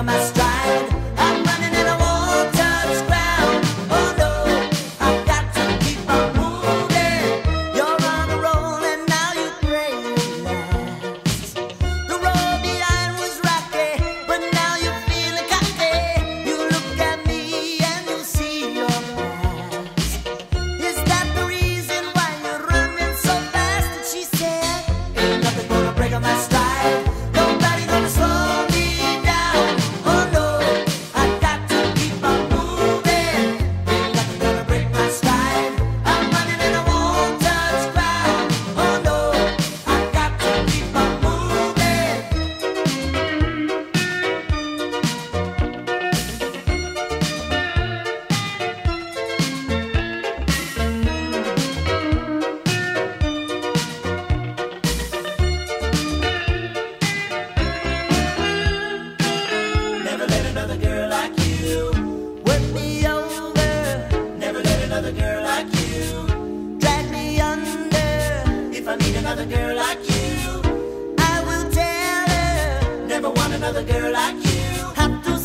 my stride. I'm running and I won't touch ground. Oh no, I've got to keep on moving. You're on a roll and now you pray relax. The road behind was rocky, but now you're feeling cocky. You look at me and you see your past. Is that the reason why you're running so fast? And she said, ain't nothing gonna break on my stride. Nobody gonna slow me down. Oh no, I got to keep on moving. Ain't nothing gonna break my stride. I'm running and I won't touch ground. Oh no, I got to keep on moving. Never let another girl like you work me over. Never let another girl like you drag me under. If I meet another girl like you, I will tell her. Never want another girl like you. Have to